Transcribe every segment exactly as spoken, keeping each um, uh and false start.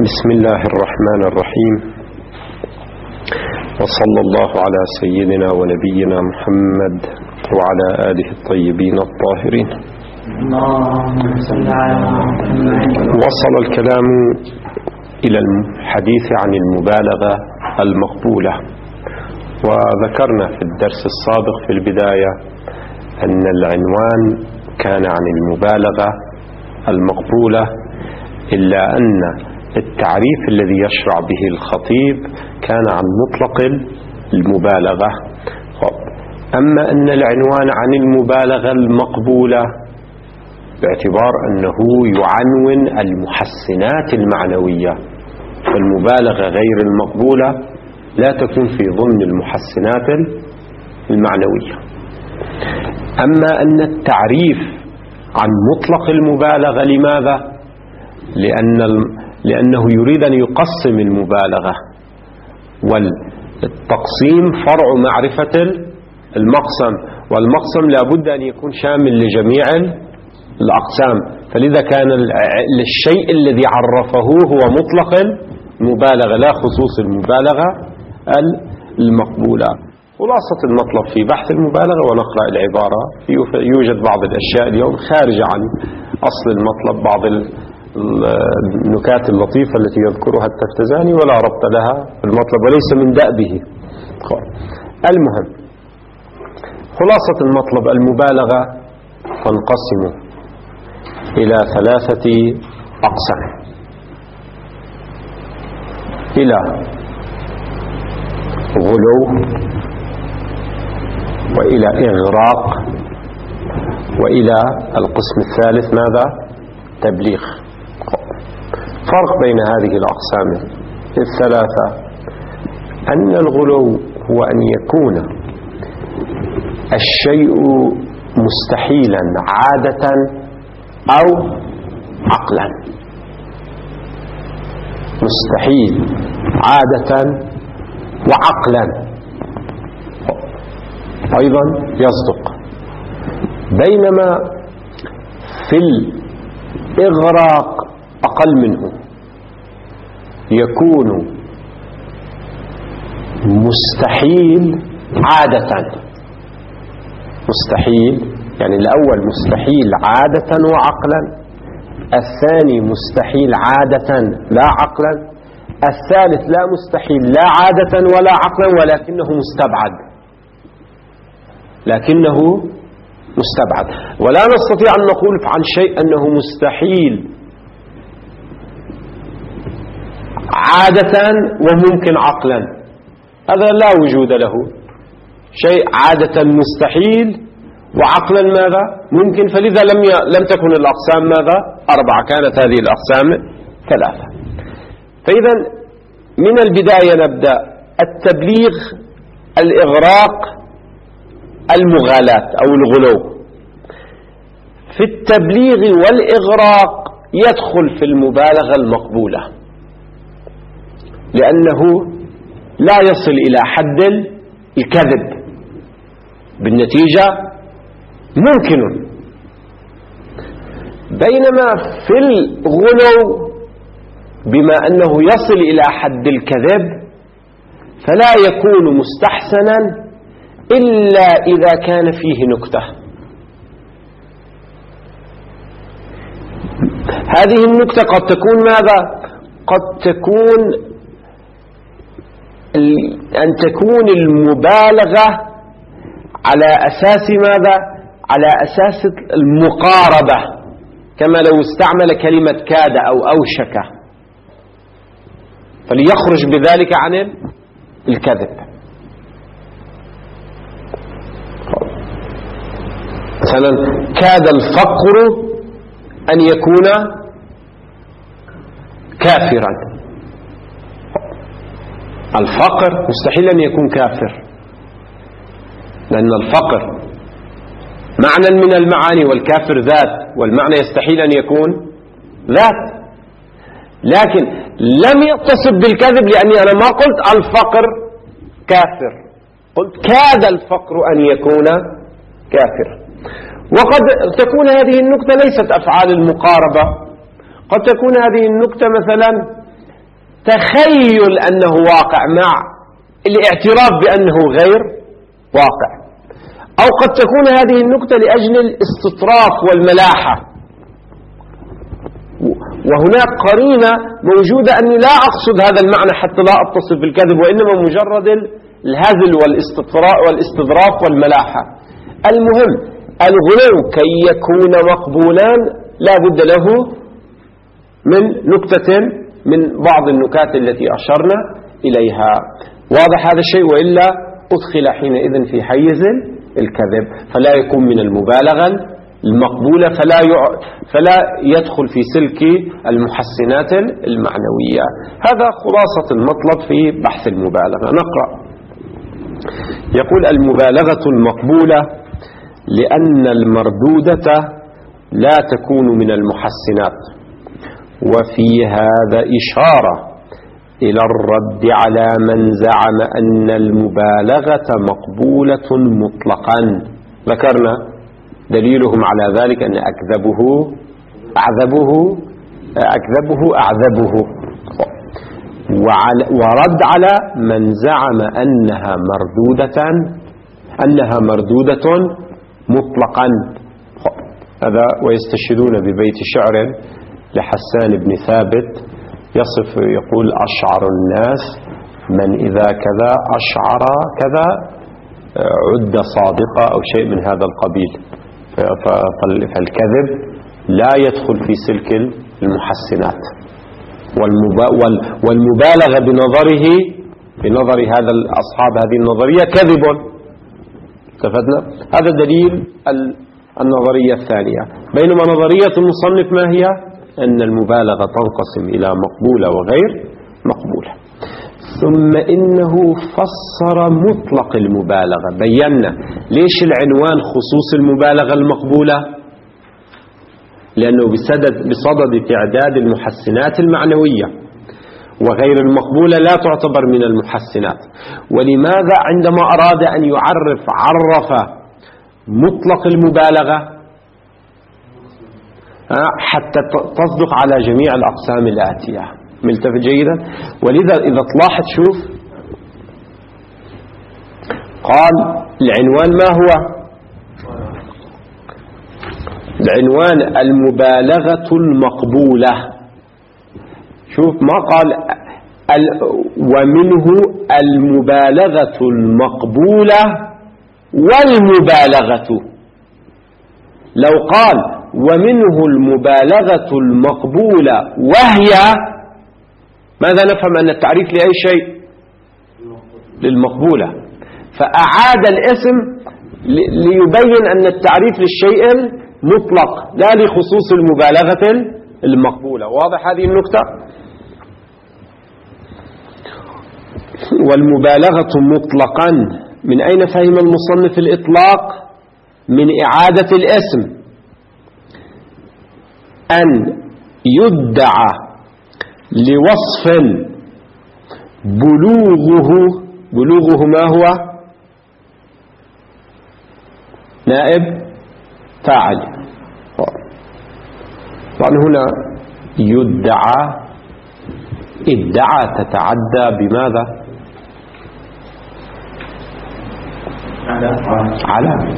بسم الله الرحمن الرحيم، وصلى الله على سيدنا ونبينا محمد وعلى آله الطيبين الطاهرين. وصل الكلام إلى الحديث عن المبالغة المقبولة، وذكرنا في الدرس السابق في البداية أن العنوان كان عن المبالغة المقبولة، إلا أن التعريف الذي يشرع به الخطيب كان عن مطلق المبالغة. أما أن العنوان عن المبالغة المقبولة باعتبار أنه يعنون المحسنات المعنوية، فالمبالغة غير المقبولة لا تكون في ضمن المحسنات المعنوية. أما أن التعريف عن مطلق المبالغة، لماذا؟ لأن لأنه يريد أن يقسم المبالغة، والتقسيم فرع معرفة المقسم، والمقسم لابد أن يكون شامل لجميع الأقسام، فلذا كان الشيء الذي عرفه هو مطلق المبالغة لا خصوص المبالغة المقبولة. خلاصة المطلب في بحث المبالغة، ونقرأ العبارة، يوجد بعض الأشياء اليوم خارجة عن أصل المطلب، بعض النكات اللطيفة التي يذكرها التفتزاني ولا ربط لها في المطلب وليس من دأبه. المهم، خلاصة المطلب: المبالغة تنقسم إلى ثلاثة أقسام: إلى غلو، وإلى إغراق، وإلى القسم الثالث ماذا؟ تبليغ. فرق بين هذه الأقسام الثلاثة أن الغلو هو أن يكون الشيء مستحيلا عادة أو عقلا. مستحيل عادة وعقلا أيضا يصدق. بينما في الإغراق أقل منه، يكون مستحيل عادة. مستحيل يعني الأول مستحيل عادة وعقلا، الثاني مستحيل عادة لا عقلا، الثالث لا مستحيل لا عادة ولا عقلا ولكنه مستبعد، لكنه مستبعد. ولا نستطيع أن نقول عن شيء أنه مستحيل عادة وممكن عقلا، هذا لا وجود له. شيء عادة مستحيل وعقلا ماذا؟ ممكن. فلذا لم ي... لم تكن الأقسام ماذا؟ أربعة، كانت هذه الأقسام ثلاثة. فإذا من البداية نبدأ: التبليغ، الإغراق، المغالاة أو الغلو. في التبليغ والإغراق يدخل في المبالغة المقبولة، لأنه لا يصل إلى حد الكذب، بالنتيجة ممكن. بينما في الغلو بما أنه يصل إلى حد الكذب فلا يكون مستحسنا إلا إذا كان فيه نكتة. هذه النكتة قد تكون ماذا؟ قد تكون أن تكون المبالغة على أساس ماذا؟ على أساس المقاربة، كما لو استعمل كلمة كاد أو أوشك، فليخرج بذلك عن الكذب. مثلا: كاد الفقر أن يكون كافرا. الفقر مستحيل أن يكون كافر، لأن الفقر معنى من المعاني، والكافر ذات، والمعنى يستحيل أن يكون ذات. لكن لم يتصف بالكذب، لأني أنا ما قلت الفقر كافر، قلت كاد الفقر أن يكون كافر. وقد تكون هذه النكتة ليست أفعال المقاربة، قد تكون هذه النكتة مثلا تخيل أنه واقع مع الاعتراف بأنه غير واقع، أو قد تكون هذه النكتة لأجل الاستطراف والملاحة. وهناك قرينة موجودة أني لا أقصد هذا المعنى حتى لا أتصف بالكذب، وإنما مجرد الهزل والاستطراء والاستظراف والملاحة. المهم الغلو كي يكون مقبولا لا بد له من نكتة من بعض النكات التي أشرنا إليها. واضح هذا الشيء؟ وإلا أدخل حينئذ في حيز الكذب فلا يكون من المبالغة المقبولة، فلا فلا يدخل في سلك المحسنات المعنوية. هذا خلاصة المطلب في بحث المبالغة. نقرأ. يقول: المبالغة المقبولة لأن المردودة لا تكون من المحسنات، وفي هذا إشارة إلى الرد على من زعم أن المبالغة مقبولة مطلقا. ذكرنا دليلهم على ذلك أن أكذبه أعذبه أكذبه أعذبه، ورد على من زعم أنها مردودة أنها مردودة مطلقا. هذا ويستشهدون ببيت شعر لحسان بن ثابت يصف يقول: أشعر الناس من إذا كذا أشعر كذا عد صادقة أو شيء من هذا القبيل. فالكذب لا يدخل في سلك المحسنات، والمبالغة بنظره بنظر هذا أصحاب هذه النظرية كذب. اتفقنا؟ هذا دليل النظرية الثانية. بينما نظرية المصنف ما هي؟ أن المبالغة تنقسم إلى مقبولة وغير مقبولة. ثم إنه فسر مطلق المبالغة. بينا ليش العنوان خصوص المبالغة المقبولة؟ لأنه بصدد, بصدد تعداد المحسنات المعنوية، وغير المقبولة لا تعتبر من المحسنات. ولماذا عندما أراد أن يعرف عرف مطلق المبالغة؟ حتى تصدق على جميع الأقسام الآتية. ملتفت جيدا؟ ولذا إذا تلاحظ شوف قال العنوان ما هو؟ العنوان المبالغة المقبولة. شوف ما قال ومنه المبالغة المقبولة والمبالغة. لو قال ومنه المبالغة المقبولة وهي، ماذا نفهم؟ أن التعريف لأي شيء؟ للمقبولة. فأعاد الاسم ليبين أن التعريف للشيء المطلق لا لخصوص المبالغة المقبولة. واضح هذه النكتة؟ والمبالغة مطلقا، من أين فهم المصنف الإطلاق؟ من إعادة الاسم، أن يدعى لوصف بلوغه بلوغه ما هو؟ نائب فاعل. طبعا هنا يدعى، ادعى تتعدى بماذا؟ على.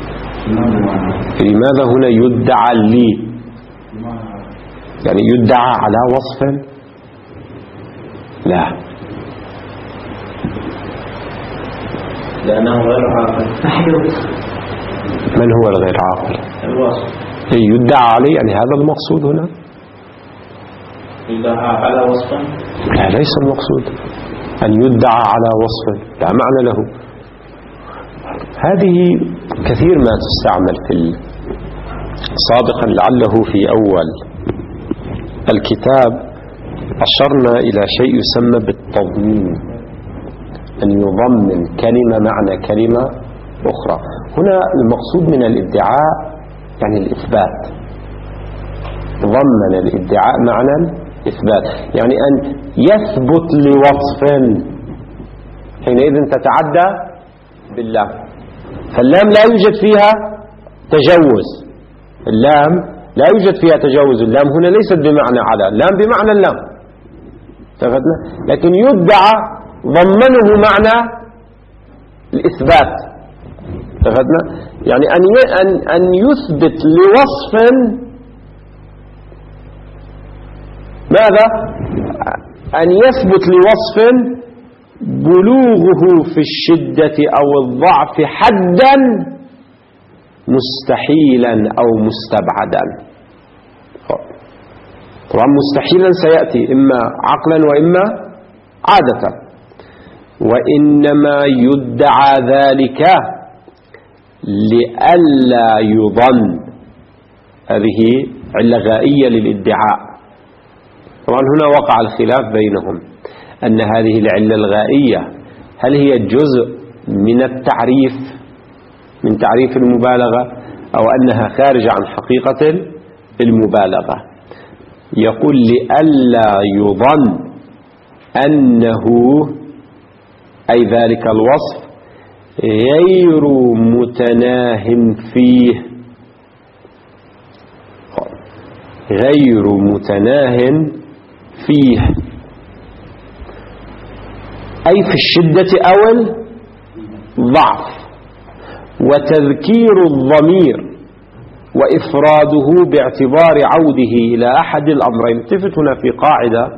لماذا هنا يدعى لي؟ يعني يدعى على وصف؟ لا، لأنه غير عاقل. من هو الغير عاقل؟ الوصف يدعى عليه، يعني هذا المقصود هنا؟ يدعى على وصف؟ لا، ليس المقصود أن يدعى على وصف، لا معنى له. هذه كثير ما تستعمل في سابقا، لعله في أول الكتاب أشرنا إلى شيء يسمى بالتضمين، أن يضمن كلمة معنى كلمة أخرى. هنا المقصود من الادعاء يعني الإثبات. ضمن الادعاء معنى إثبات، يعني أن يثبت لوصف، حينئذ تتعدى باللام. فاللام لا يوجد فيها تجوز، اللام لا يوجد فيها تجاوز. اللام هنا ليست بمعنى على، اللام بمعنى اللام. اتخذنا؟ لكن يدعى ضمنه معنى الإثبات. اتخذنا؟ يعني أن أن يثبت لوصف ماذا؟ أن يثبت لوصف بلوغه في الشدة أو الضعف حدا مستحيلا أو مستبعدا. طبعا مستحيلا سيأتي إما عقلا وإما عادة، وإنما يدعى ذلك لئلا يظن. هذه علة غائية للادعاء. طبعا هنا وقع الخلاف بينهم أن هذه العلة الغائية هل هي جزء من التعريف من تعريف المبالغة أو أنها خارجة عن حقيقة المبالغة. يقول لئلا يظن أنه أي ذلك الوصف غير متناه فيه غير متناه فيه أي في الشدة أو الضعف، وتذكير الضمير وإفراده باعتبار عوده إلى أحد الأمرين. التفت هنا في قاعدة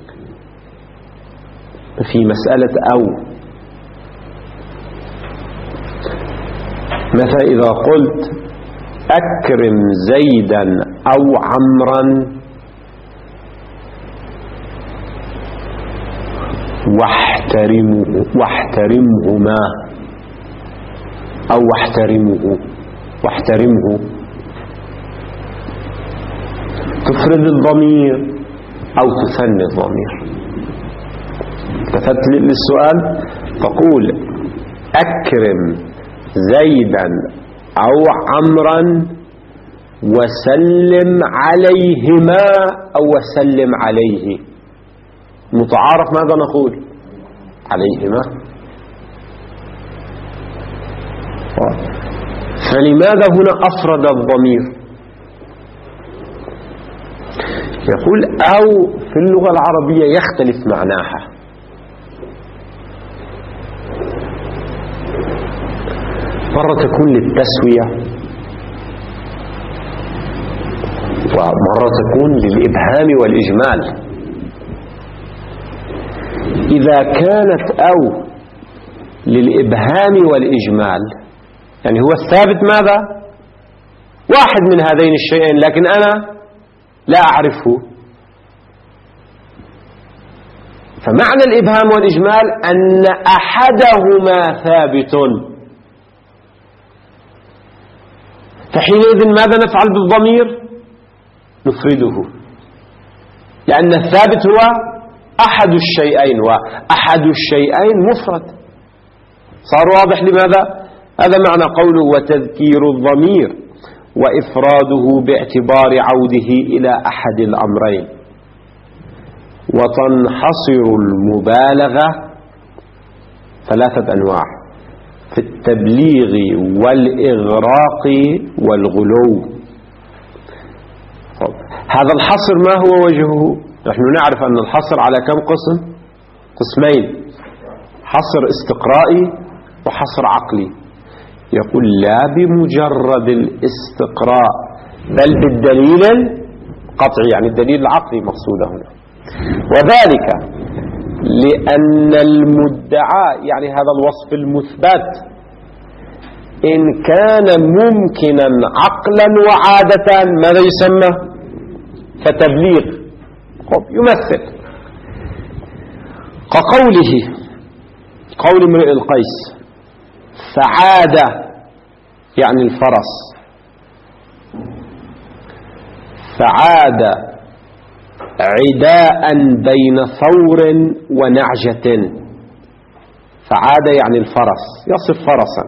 في مسألة أو، مثلا إذا قلت أكرم زيدا أو عمرا واحترمه واحترمهما أو واحترمه واحترمه، تفرد الضمير أو تثني الضمير. التفت للسؤال تقول أكرم زيدا أو عمرا وسلم عليهما أو وسلم عليه. متعارف ماذا نقول؟ عليهما. فلماذا هنا أفرد الضمير؟ يقول أو في اللغة العربية يختلف معناها. مرة تكون للتسوية ومرة تكون للإبهام والإجمال. إذا كانت أو للإبهام والإجمال يعني هو الثابت ماذا؟ واحد من هذين الشيئين لكن أنا لا أعرفه. فمعنى الإبهام والإجمال أن أحدهما ثابت، فحينئذ ماذا نفعل بالضمير؟ نفرده، لأن الثابت هو أحد الشيئين، وأحد الشيئين مفرد. صار واضح لماذا؟ هذا معنى قوله وتذكير الضمير وإفراده باعتبار عوده إلى أحد الأمرين. وتنحصر المبالغة ثلاثة أنواع: في التبليغ والإغراق والغلو. هذا الحصر ما هو وجهه؟ نحن نعرف أن الحصر على كم قسم؟ قسمين: حصر استقرائي وحصر عقلي. يقول لا بمجرد الاستقراء بل بالدليل القطعي، يعني الدليل العقلي مقصود هنا، وذلك لأن المدعى يعني هذا الوصف المثبت إن كان ممكنا عقلا وعادة ماذا يسمى؟ فتبليغ. يمثل كقوله قول امرئ القيس فعاد يعني الفرس، فعاد عداء بين ثور ونعجة. فعاد يعني الفرس، يصف فرسا.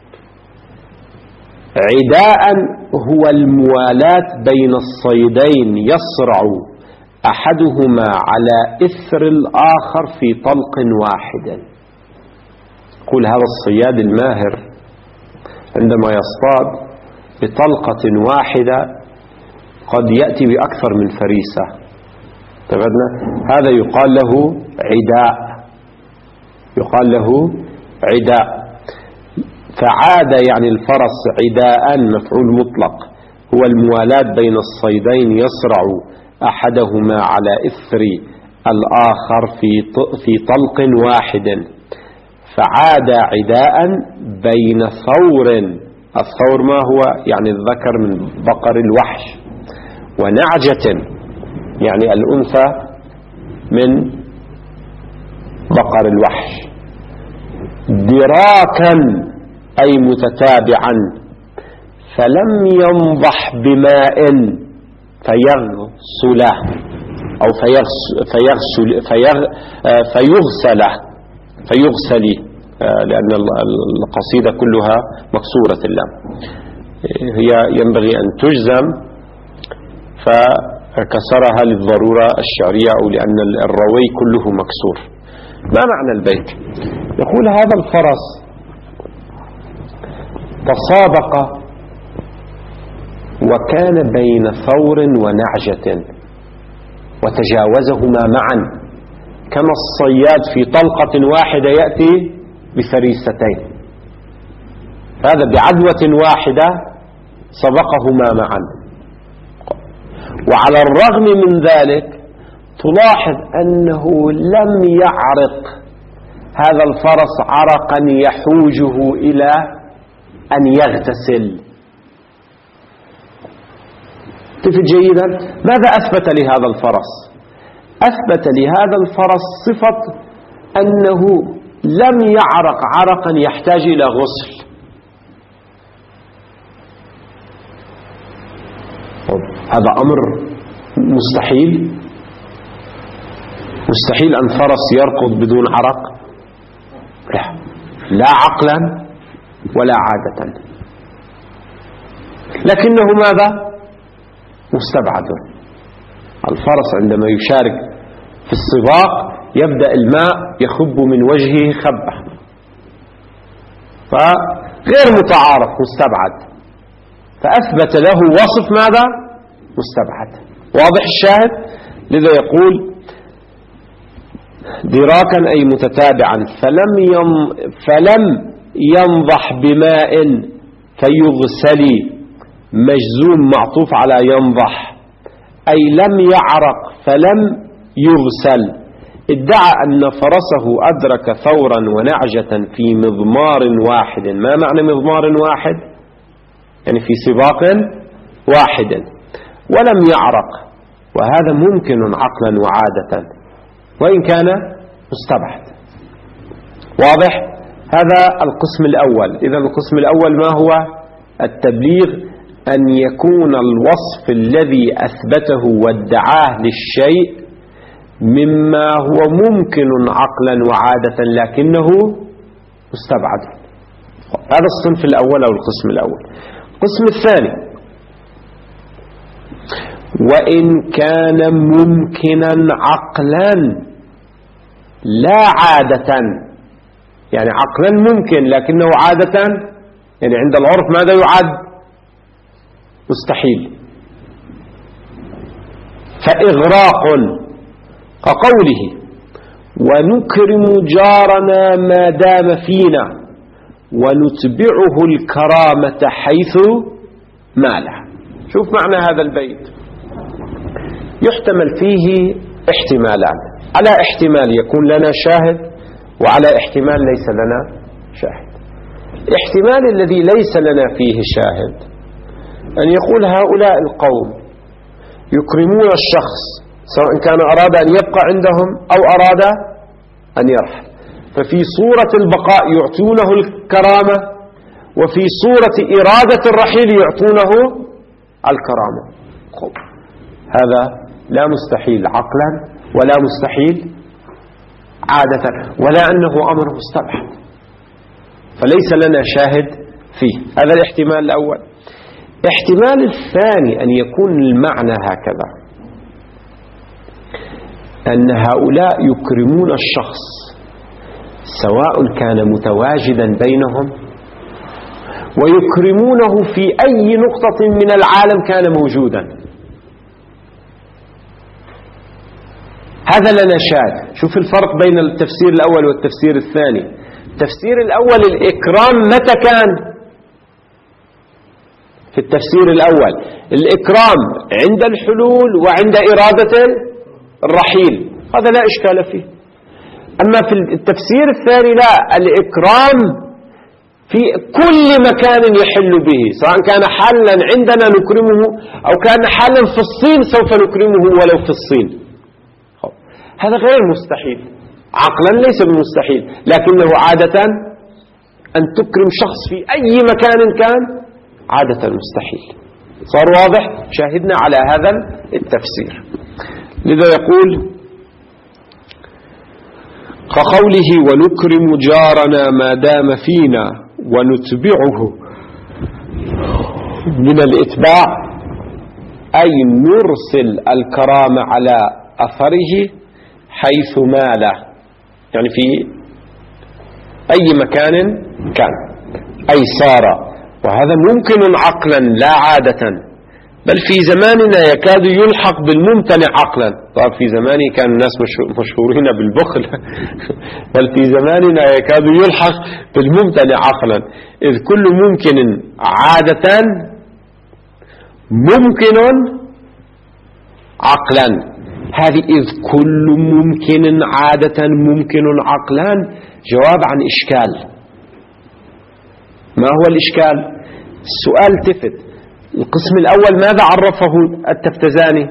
عداء هو الموالاة بين الصيدين يصرع أحدهما على إثر الآخر في طلق واحد. يقول هذا الصياد الماهر عندما يصطاد بطلقة واحدة قد يأتي بأكثر من فريسة، اتفقنا؟ هذا يقال له عداء، يقال له عداء. فعاد يعني الفرس عداء مفعول مطلق، هو الموالاة بين الصيدين يصرع أحدهما على إثر الآخر في في طلق واحد. فعاد عداء بين ثور، الثور ما هو؟ يعني الذكر من بقر الوحش، ونعجة يعني الأنثى من بقر الوحش. دراكا أي متتابعا، فلم ينضح بماء فيغسله أو فيغسل فيغ فيغسل فيغسل لأن القصيدة كلها مكسورة اللام، هي ينبغي أن تجزم فكسرها للضرورة الشعرية أو لأن الروي كله مكسور. ما معنى البيت؟ يقول هذا الفرس تسابق وكان بين ثور ونعجة وتجاوزهما معا، كما الصياد في طلقة واحدة يأتي بفريستين، هذا بعدوة واحدة سبقهما معا. وعلى الرغم من ذلك تلاحظ أنه لم يعرق هذا الفرس عرقا يحوجه إلى أن يغتسل. تفت جيدا؟ ماذا أثبت لهذا الفرس؟ أثبت لهذا الفرس صفة أنه لم يعرق عرقا يحتاج إلى غسل. هذا أمر مستحيل، مستحيل أن فرس يركض بدون عرق، لا, لا عقلا ولا عادة، لكنه ماذا؟ مستبعد. الفرس عندما يشارك في السباق يبدأ الماء يخب من وجهه خبة، فغير متعارف، مستبعد، فأثبت له وصف ماذا؟ مستبعد. واضح الشاهد؟ لذا يقول دراكا أي متتابعا، فلم يم فلم ينضح بماء فيغسل، مجزوم معطوف على ينضح، أي لم يعرق فلم يغسل. ادعى أن فرسه أدرك ثورا ونعجة في مضمار واحد. ما معنى مضمار واحد؟ يعني في سباق واحد، ولم يعرق، وهذا ممكن عقلا وعادة وإن كان مستبعد. واضح؟ هذا القسم الأول. إذا القسم الأول ما هو؟ التبليغ أن يكون الوصف الذي أثبته وادعاه للشيء مما هو ممكن عقلا وعادة لكنه مستبعد. هذا الصنف الأول أو القسم الأول. القسم الثاني: وإن كان ممكنا عقلا لا عادة، يعني عقلا ممكن لكنه عادة، يعني عند العرف ماذا يعد؟ مستحيل. فإغراق كقوله ونكرم جارنا ما دام فينا ونتبعه الكرامة حيث ماله. شوف معنى هذا البيت، يحتمل فيه احتمالان. على احتمال يكون لنا شاهد، وعلى احتمال ليس لنا شاهد. الاحتمال الذي ليس لنا فيه شاهد أن يقول هؤلاء القوم يكرمون الشخص سواء كان أراد أن يبقى عندهم أو أراد أن يرحل، ففي صورة البقاء يعطونه الكرامة، وفي صورة إرادة الرحيل يعطونه الكرامة. هذا لا مستحيل عقلا ولا مستحيل عادة، ولا أنه أمر مستبعد، فليس لنا شاهد فيه. هذا الاحتمال الأول. الاحتمال الثاني أن يكون المعنى هكذا، أن هؤلاء يكرمون الشخص سواء كان متواجدا بينهم، ويكرمونه في أي نقطة من العالم كان موجودا. هذا لنا شاهد. شوف الفرق بين التفسير الأول والتفسير الثاني. التفسير الأول الإكرام متى كان؟ في التفسير الأول الإكرام عند الحلول وعند إرادة الرحيل، هذا لا إشكال فيه. أما في التفسير الثاني لا، الإكرام في كل مكان يحل به، سواء كان حالا عندنا نكرمه أو كان حالا في الصين سوف نكرمه ولو في الصين. هذا غير مستحيل عقلا، ليس بمستحيل، لكنه عادة أن تكرم شخص في أي مكان كان عادة مستحيل. صار واضح؟ شاهدنا على هذا التفسير. لذا يقول كقوله ونكرم جارنا ما دام فينا ونتبعه من الإتباع، أي نرسل الكرام على أثره حيث مال، يعني في أي مكان كان، أي صار. وهذا ممكن عقلا لا عادة، بل في زماننا يكاد يلحق بالممتنع عقلا. طبعا في زماني كان الناس مشهورين بالبخل بل في زماننا يكاد يلحق بالممتنع عقلا، إذ كل ممكن عادة ممكن عقلا. هذه إذ كل ممكن عادة ممكن عقلا جواب عن إشكال. ما هو الإشكال؟ السؤال تفت. القسم الأول ماذا عرفه التفتزاني؟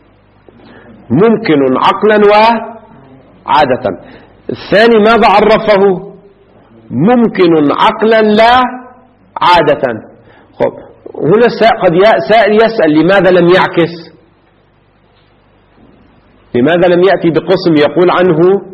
ممكن عقلا وعادة. الثاني ماذا عرفه؟ ممكن عقلا لا عادة. خب هنا قد سائل يسأل لماذا لم يعكس؟ لماذا لم يأتي بقسم يقول عنه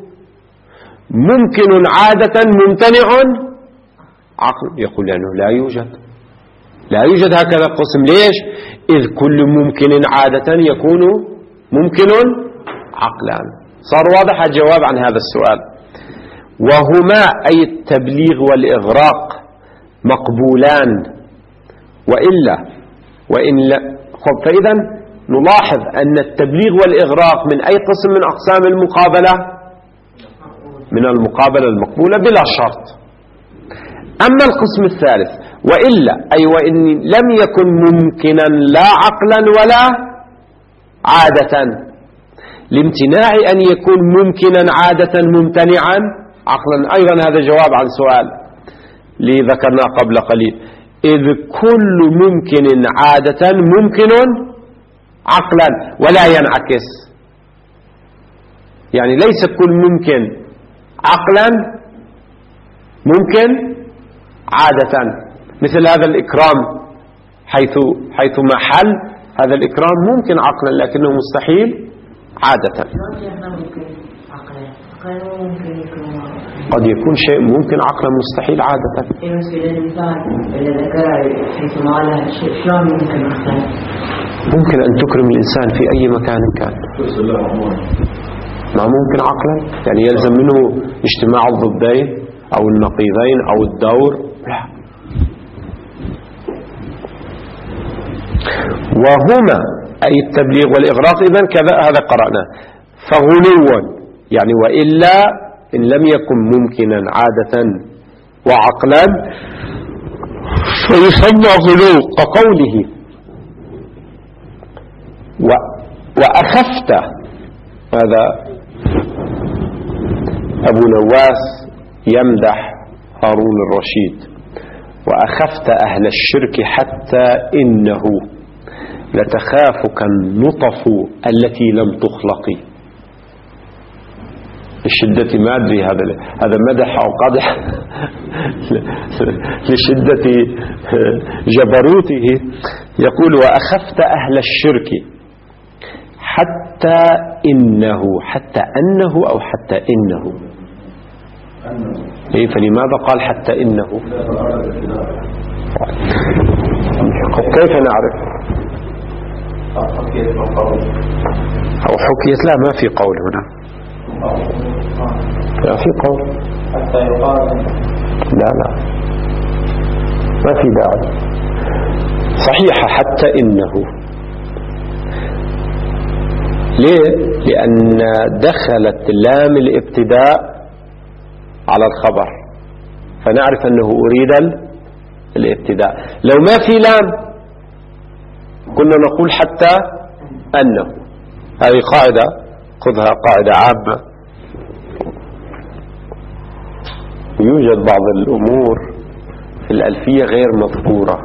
ممكن عادة ممتنع عقل؟ يقول لأنه لا يوجد لا يوجد هكذا قسم. ليش؟ إذ كل ممكن عادة يكون ممكن عقلا. صار واضح الجواب عن هذا السؤال. وهما أي التبليغ والإغراق مقبولان وإلا وإن لا. فإذا نلاحظ أن التبليغ والإغراق من أي قسم من أقسام المقابلة؟ من المقابلة المقبولة بلا شرط. أما القسم الثالث وإلا أي وإن لم يكن ممكنا لا عقلا ولا عادة، لامتناع أن يكون ممكنا عادة ممتنعا عقلا. أيضا هذا جواب عن سؤال لذكرنا قبل قليل. إذ كل ممكن عادة ممكن عقلا ولا ينعكس، يعني ليس كل ممكن عقلا ممكن عادة. مثل هذا الإكرام حيث حيث محل هذا الإكرام ممكن عقلا لكنه مستحيل عادة. قد يكون شيء ممكن عقلا مستحيل عادة. ممكن أن تكرم الإنسان في أي مكان كان، ما ممكن عقلا، يعني يلزم منه اجتماع الضدين أو النقيضين أو الدور، لا. وهما أي التبليغ والإغراق إذن كذا هذا قرأنا. فغلوا يعني وإلا إن لم يكن ممكنا عادة وعقلا فيسمى غلو كقوله و وأخفت. هذا أبو نواس يمدح هارون الرشيد. وأخفت أهل الشرك حتى إنه لتخافك النطف التي لم تخلق. لشدة ما أدري هذا هذا مدح أو قدح لشدة جبروته. يقول وأخفت أهل الشرك حتى إنه، حتى أنه أو حتى إنه؟ إيه فلماذا قال حتى إنه؟ كيف نعرف؟ أو حكيت؟ لا ما في قول هنا، لا في قول. حتى يقال لا لا ما في داعي. صحيح حتى إنه ليه؟ لأن دخلت لام الابتداء على الخبر، فنعرف أنه أريد الابتداء. لو ما في لام كنا نقول حتى أنه. هذه قاعدة، خذها قاعدة عامة. يوجد بعض الأمور في الألفية غير مذكورة،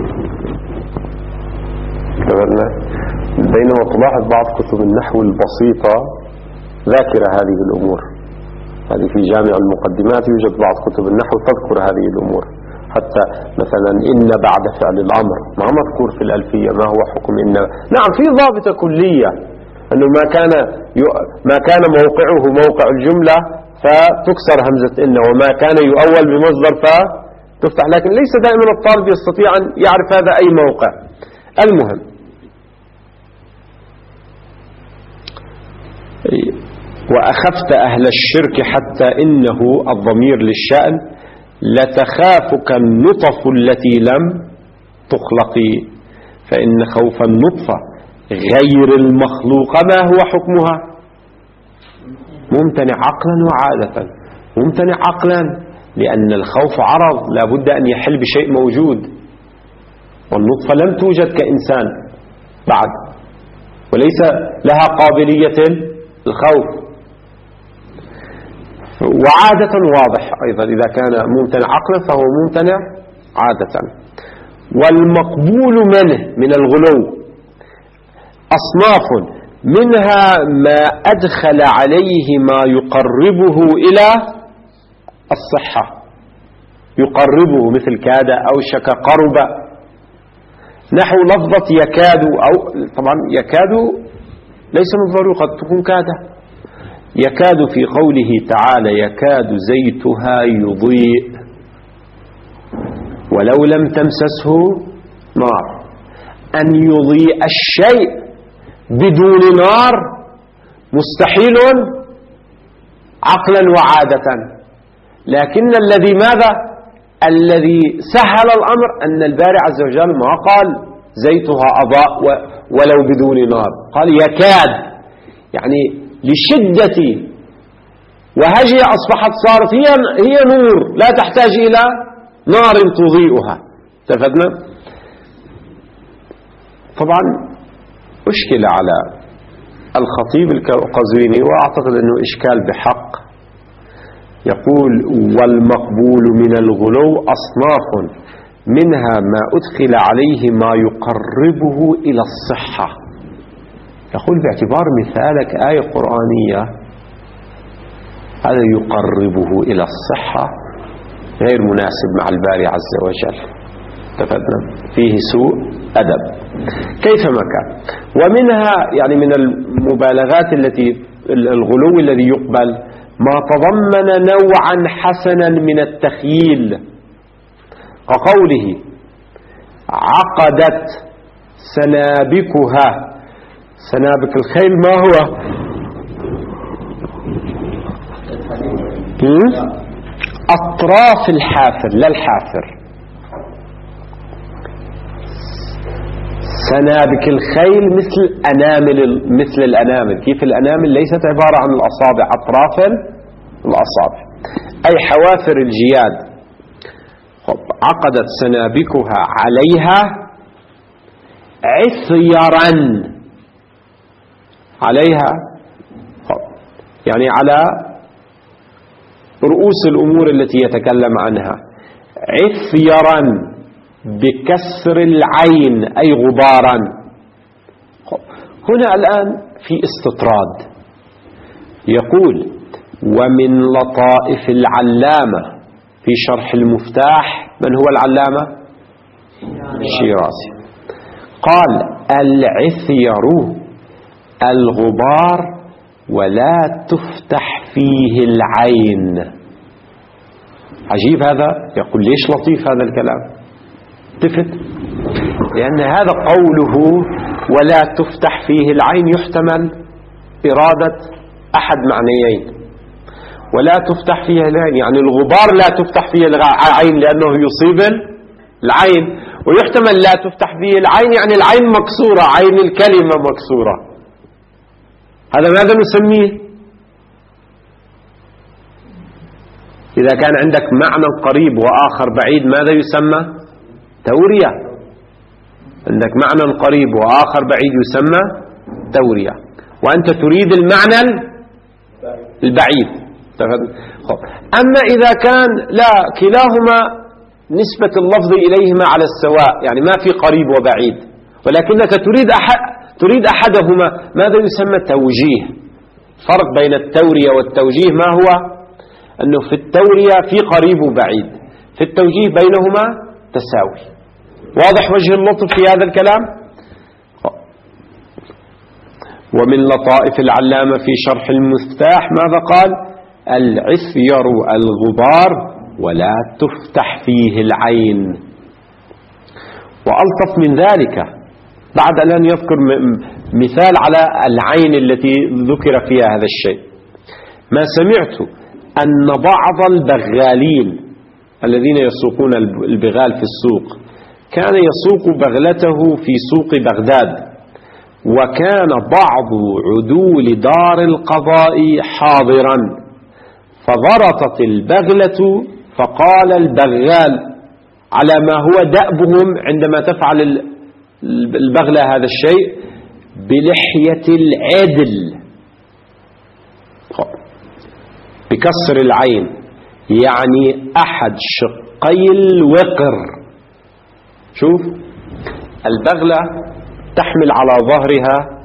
بينما تلاحظ بعض كتب النحو البسيطة ذاكرة هذه الأمور. هذه في جامع المقدمات يوجد بعض كتب النحو تذكر هذه الأمور، حتى مثلا إن بعد فعل الأمر ما مذكور في الألفية ما هو حكم إن. نعم في ضابطة كلية أنه ما كان ما كان موقعه موقع الجملة فتكسر همزة إن، وما كان يؤول بمصدر فتفتح، لكن ليس دائما الطالب يستطيع أن يعرف هذا أي موقع. المهم، وأخفت أهل الشرك حتى إنه الضمير للشأن لتخافك النطف التي لم تخلق، فإن خوف النطفة غير المخلوق ما هو حكمها؟ ممتنع عقلا وعادة. ممتنع عقلا لأن الخوف عرض لا بد أن يحل بشيء موجود، والنطفة لم توجد كإنسان بعد، وليس لها قابلية الخوف. وعادة واضح أيضا إذا كان ممتنع عقلا فهو ممتنع عادة. والمقبول منه من الغلو أصناف، منها ما أدخل عليه ما يقربه إلى الصحة، يقربه مثل كاد أو شك قرب، نحو لفظة يكاد، أو طبعا يكاد ليس من ضروري قد تكون كاد. يكاد في قوله تعالى يكاد زيتها يضيء ولو لم تمسسه نار. أن يضيء الشيء بدون نار مستحيل عقلا وعادة، لكن الذي ماذا الذي سهل الأمر أن الباري عز وجل ما قال زيتها أضاء ولو بدون نار، قال يكاد، يعني لشدة وهجي أصبحت صارت هي, هي نور لا تحتاج إلى نار تضيئها. تفدنا؟ طبعا أشكل على الخطيب القزويني، وأعتقد أنه إشكال بحق. يقول والمقبول من الغلو أصناف، منها ما أدخل عليه ما يقربه إلى الصحة. يقول باعتبار مثالك آية قرآنية هذا يقربه إلى الصحة غير مناسب مع الباري عز وجل. تفدنا؟ فيه سوء أدب كيفما كان. ومنها يعني من المبالغات التي الغلو الذي يقبل ما تضمن نوعا حسنا من التخييل، كقوله عقدت سنابكها. سنابك الخيل ما هو؟ أطراف الحافر لا الحافر. سنابك الخيل مثل أنامل، مثل الأنامل. كيف الأنامل؟ ليست عبارة عن الأصابع، أطراف الأصابع أي حوافر الجياد. عقدت سنابكها عليها عثيرا، عليها يعني على رؤوس الأمور التي يتكلم عنها. عثيرا بكسر العين أي غبارا. هنا الآن في استطراد. يقول ومن لطائف العلامة في شرح المفتاح، من هو العلامة؟ الشيرازي. قال العثير الغبار ولا تفتح فيه العين. عجيب هذا. يقول ليش لطيف هذا الكلام؟ تفت لأن هذا قوله ولا تفتح فيه العين يحتمل إرادة أحد معنيين. ولا تفتح فيه العين يعني الغبار لا تفتح فيه العين لأنه يصيب العين، ويحتمل لا تفتح فيه العين يعني العين مكسورة، عين الكلمة مكسورة. هذا ماذا نسميه؟ إذا كان عندك معنى قريب وآخر بعيد ماذا يسمى؟ تورية. عندك معنى قريب وآخر بعيد يسمى تورية، وأنت تريد المعنى البعيد. أما إذا كان لا كلاهما نسبة اللفظ إليهما على السواء، يعني ما في قريب وبعيد، ولكنك تريد أحد تريد أحدهما، ماذا يسمى توجيه. فرق بين التورية والتوجيه ما هو؟ أنه في التورية في قريب وبعيد، في التوجيه بينهما تساوي. واضح وجه اللطف في هذا الكلام؟ ومن لطائف العلامة في شرح المفتاح ماذا قال؟ العثير الغبار ولا تفتح فيه العين. وألطف من ذلك بعد أن يذكر مثال على العين التي ذكر فيها هذا الشيء. ما سمعت أن بعض البغالين الذين يسوقون البغال في السوق كان يسوق بغلته في سوق بغداد، وكان بعض عدول دار القضاء حاضرا، فضرطت البغلة فقال البغال على ما هو دأبهم عندما تفعل البغلة هذا الشيء: بلحية العدل، بكسر العين، يعني أحد شقي الوقر. شوف، البغلة تحمل على ظهرها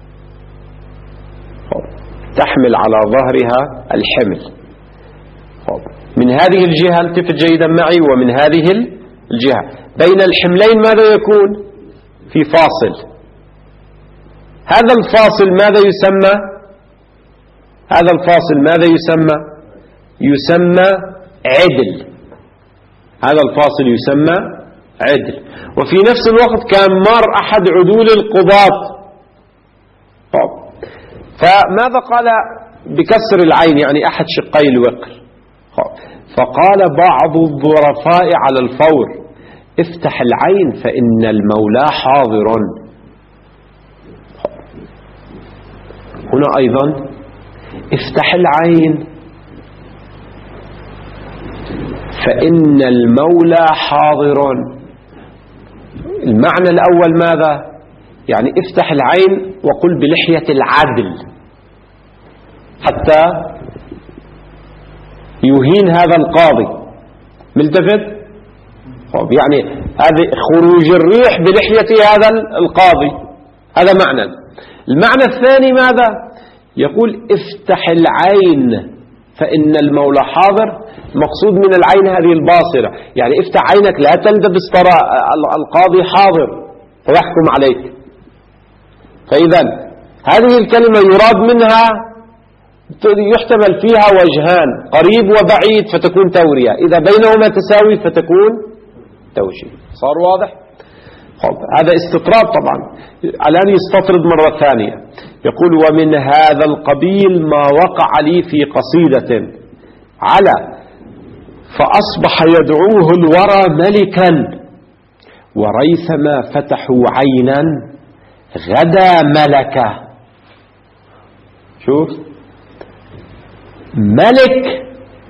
تحمل على ظهرها الحمل. من هذه الجهة، التفت جيدا معي، ومن هذه الجهة بين الحملين ماذا يكون؟ في فاصل. هذا الفاصل ماذا يسمى؟ هذا الفاصل ماذا يسمى؟ يسمى عدل. هذا الفاصل يسمى عدل. وفي نفس الوقت كان مار أحد عدول القضاة، فماذا قال؟ بكسر العين، يعني أحد شقي الوقر. فقال بعض الظرفاء على الفور: افتح العين فإن المولى حاضر. هنا أيضا افتح العين فإن المولى حاضر. المعنى الأول ماذا؟ يعني افتح العين وقل بلحية العدل حتى يهين هذا القاضي. ملتفت؟ يعني هذه خروج الريح بلحية هذا القاضي، هذا معنى. المعنى الثاني ماذا؟ يقول افتح العين فإن المولى حاضر. مقصود من العين هذه الباصرة، يعني افتح عينك لا تلتبس، ترى القاضي حاضر فيحكم عليك. فإذا هذه الكلمة يراد منها يحتمل فيها وجهان: قريب وبعيد فتكون تورية، إذا بينهما تساوي فتكون توجيه. صار واضح؟ هذا استطراد طبعا. الآن يستطرد مرة ثانية، يقول: ومن هذا القبيل ما وقع لي في قصيدة على فأصبح يدعوه الورى ملكا، وريثما فتحوا عينا غدا ملكا. شوف، ملك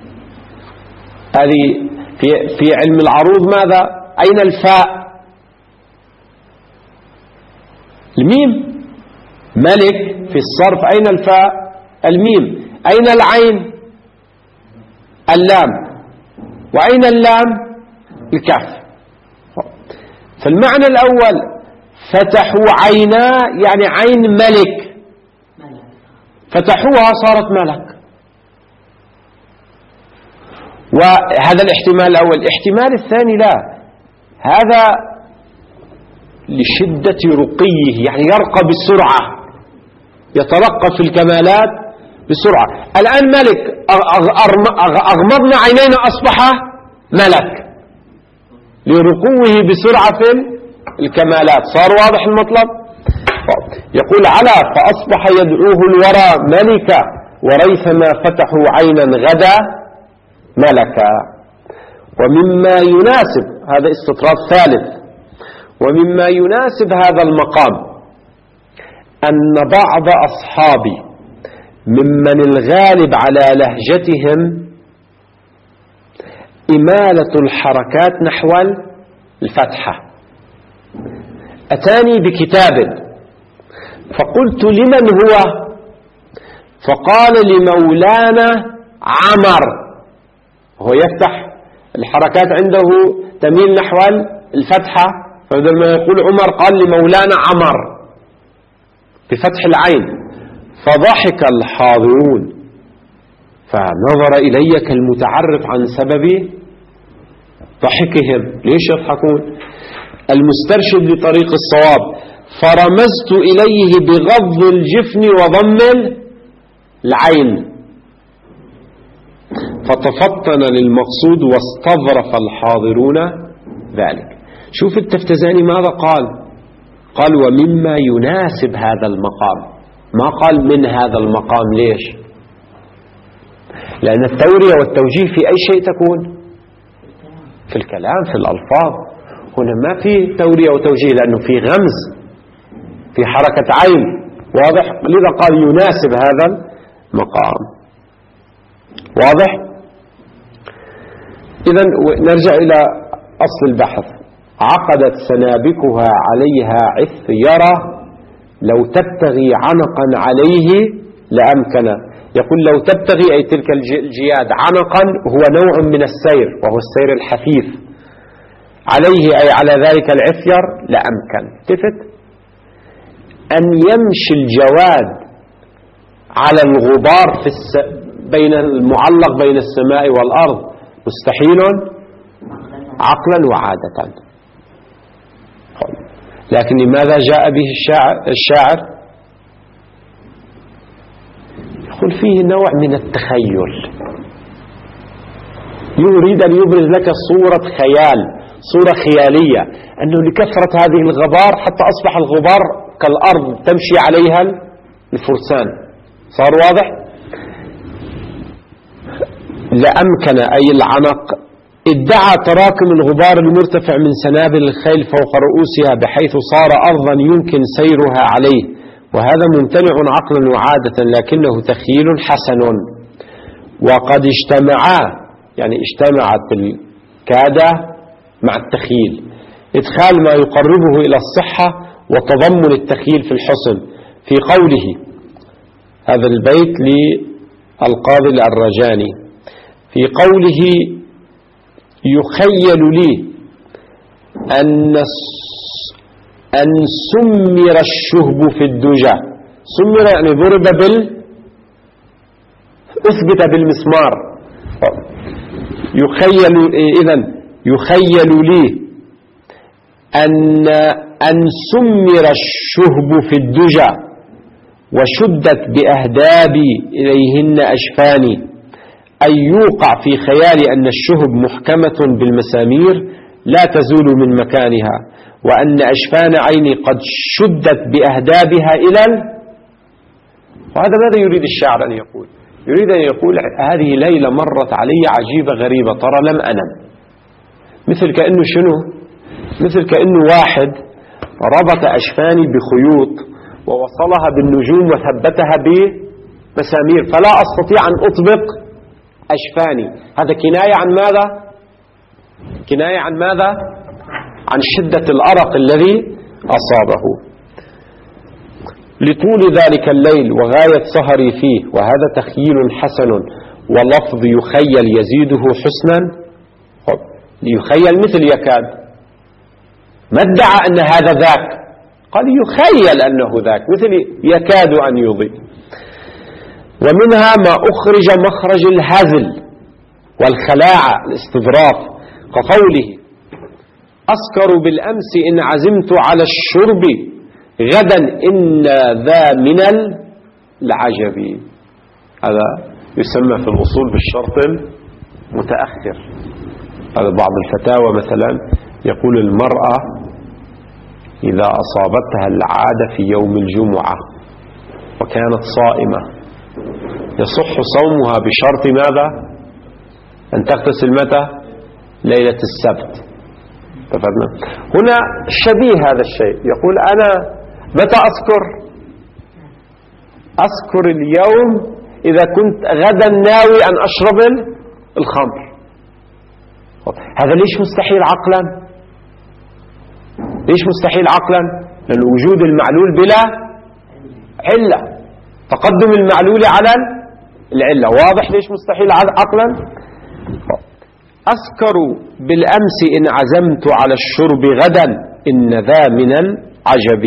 هذه في في علم العروض ماذا؟ أين الفاء؟ الميم. ملك في الصرف أين الفاء؟ الميم. أين العين؟ اللام. وأين اللام؟ الكاف. فالمعنى الأول فتحوا عينا يعني عين ملك، فتحوها صارت ملك. وهذا الاحتمال الأول. الاحتمال الثاني لا، هذا لشدة رقيه، يعني يرقى بسرعة، يترقى في الكمالات بسرعة. الآن ملك، أغمضنا عينينا أصبح ملك لرقوه بسرعة في الكمالات. صار واضح المطلب؟ يقول: على فأصبح يدعوه الورى ملكا، وريثما فتحوا عينا غدا ملكا. ومما يناسب، هذا استطراد ثالث، ومما يناسب هذا المقام أن بعض أصحابي ممن الغالب على لهجتهم إمالة الحركات نحو الفتحة. أتاني بكتاب فقلت لمن هو؟ فقال لمولانا عمر. هو يفتح الحركات عنده تميل نحو الفتحة، فبدل ما يقول عمر قال لمولانا عمر بفتح العين. فضحك الحاضرون فنظر إلي كالمتعرف عن سبب ضحكهم. ليش يضحكون؟ المسترشد لطريق الصواب. فرمزت إليه بغض الجفن وضم العين فتفطن للمقصود واستظرف الحاضرون ذلك. شوف التفتزاني ماذا قال؟ قال ومما يناسب هذا المقام، ما قال من هذا المقام. ليش؟ لأن التورية والتوجيه في أي شيء تكون؟ في الكلام، في الألفاظ. هنا ما في تورية وتوجيه لأنه في غمز، في حركة عين، واضح؟ لذا قال يناسب هذا المقام. واضح؟ إذن نرجع إلى أصل البحث. عقدت سنابكها عليها عثيرة لو تبتغي عنقا عليه لأمكن. يقول لو تبتغي أي تلك الجياد. عنقا هو نوع من السير وهو السير الحثيث. عليه أي على ذلك العثير لأمكن. تفت أن يمشي الجواد على الغبار في الس... بين المعلق بين السماء والأرض مستحيل عقلا وعادة. لكن لماذا جاء به الشاعر, الشاعر؟ يقول فيه نوع من التخيل، يريد أن يبرز لك صورة خيال، صورة خيالية، أنه لكثرة هذه الغبار حتى أصبح الغبار كالأرض تمشي عليها الفرسان. صار واضح؟ لأمكن أي العنق. ادعى تراكم الغبار المرتفع من سنابل الخيل فوق رؤوسها بحيث صار أرضا يمكن سيرها عليه، وهذا ممتنع عقلا وعادة لكنه تخيل حسن. وقد اجتمعا يعني اجتمعت الكادة مع التخيل، إدخال ما يقربه إلى الصحة وتضمن التخيل في الحسن. في قوله هذا البيت للقاضي الأرجاني في قوله يخيل لي أن أن سمر الشهب في الدجى. سمر يعني ضرب بال أثبت بالمسمار. يخيل إذن يخيل لي أن أن سمر الشهب في الدجى وشدت بأهدابي إليهن أشفاني. أي يوقع في خيالي أن الشهب محكمة بالمسامير لا تزول من مكانها، وأن أشفان عيني قد شدت بأهدابها إلى ال... وهذا ماذا يريد الشاعر أن يقول؟ يريد أن يقول هذه ليلة مرت علي عجيبة غريبة، ترى لم أنم. مثل كأنه شنو؟ مثل كأنه واحد ربط أشفاني بخيوط ووصلها بالنجوم وثبتها بمسامير فلا أستطيع أن أطبق أشفاني. هذا كناية عن ماذا؟ كناية عن ماذا؟ عن شدة الأرق الذي أصابه. لطول ذلك الليل وغاية سهري فيه، وهذا تخيل حسن ولفظ يخيل يزيده حسنا. يخيل مثل يكاد، ما ادعى أن هذا ذاك، قال يخيل أنه ذاك مثل يكاد أن يضيء. ومنها ما أخرج مخرج الهزل والخلاعة الاستظراف كقوله أسكر بالأمس إن عزمت على الشرب غدا إن ذا من العجب. هذا يسمى في الأصول بالشرط المتأخر. هذا بعض الفتاوى مثلا يقول المرأة إذا أصابتها العادة في يوم الجمعة وكانت صائمة يصح صومها بشرط ماذا؟ أن تغتسل متى؟ ليلة السبت. تفهمنا؟ هنا شبيه هذا الشيء، يقول أنا متى أذكر؟ أذكر اليوم إذا كنت غدا ناوي أن أشرب الخمر. هذا ليش مستحيل عقلا؟ ليش مستحيل عقلا؟ لأن وجود المعلول بلا علة، تقدم المعلول على العلة. واضح ليش مستحيل عقلا؟ أذكر بالأمس إن عزمت على الشرب غدا إن ذا من العجب،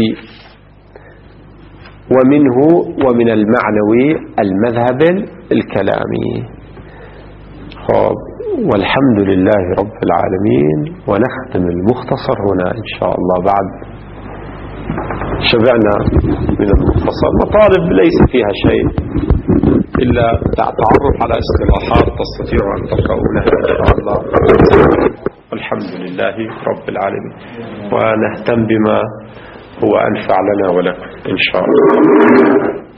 ومنه ومن المعنوي المذهب الكلامي. خب، والحمد لله رب العالمين. ونختم المختصر هنا إن شاء الله. بعد شبعنا من المختصر، مطالب ليس فيها شيء إلا تعرف على اصطلاحات تستطيع أن تقرؤونها إن شاء الله. والحمد لله رب العالمين، ونهتم بما هو أنفع لنا ولكم إن شاء الله.